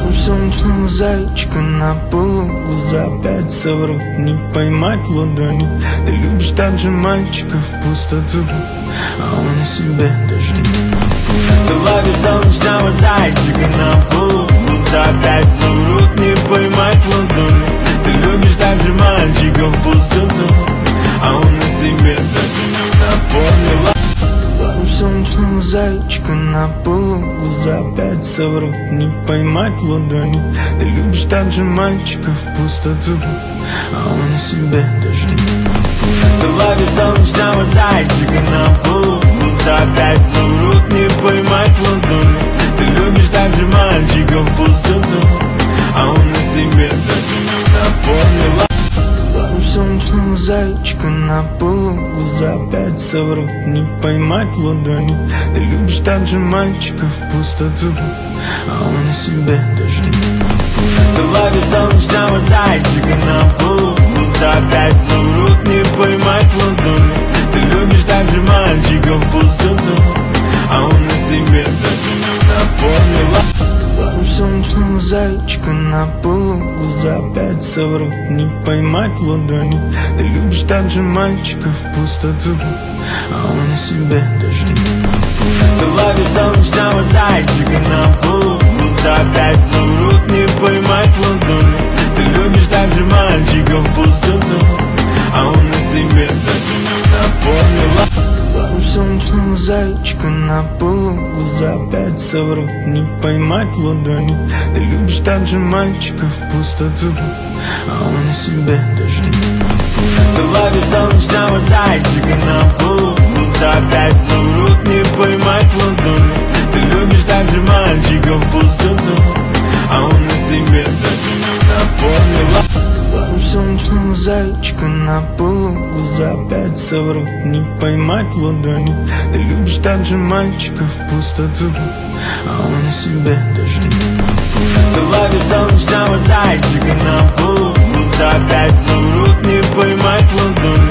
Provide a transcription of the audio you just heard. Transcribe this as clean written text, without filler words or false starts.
Солнечного зайчика на полу глаза опять соврут, не поймать в ладони. Ты любишь также мальчика в пустоту, а он себе даже не напомнит. Ты ловишь солнечного зайчика на полу глаза опять соврут, не поймать в ладони. Ты любишь также мальчика в пустоту, а он о себе даже не напомнил. Солнечного зайчика на полу глаза опять соврут, не поймать в ладони. Ты любишь также мальчика в пустоту, а он о себе даже не напомнит. Ты ловишь солнечного зайчика на полу глаза опять соврут, не поймать в ладони. Ты любишь также мальчика в пустоту, а он о себе даже не напомнил. Солнечного зайчика на полу глаза опять соврут, не поймать в ладони. Ты любишь также мальчика в пустоту, а он о себе даже не напомнит. Ты ловишь солнечного зайчика на полу глаза опять соврут, не поймать в ладони. Ты любишь также мальчика в пустоту, а он о себе даже не напомнил. Солнечного зайчика на полу глаза опять соврут, не поймать в ладони. Ты любишь также мальчика в пустоту, а он о себе даже не напомнит. Ты ловишь солнечного зайчика на полу глаза опять соврут, не поймать в ладони. Ты любишь также мальчика в пустоту, а он о себе даже не напомнил. Солнечного зайчика на полу глаза опять соврут, не поймать в ладони. Ты любишь также мальчика в пустоту, а он о себе даже не напомнит. Ты ловишь солнечного зайчика на полу глаза опять соврут, не поймать в ладони. Ты любишь также мальчика в пустоту, а он о себе даже не напомнил. Солнечного зайчика на полу глаза опять соврут, не поймать в ладони. Ты любишь также мальчика в пустоту, а он о себе даже не напомнит. Ты ловишь солнечного зайчика на полу глаза опять соврут, не поймать в ладони.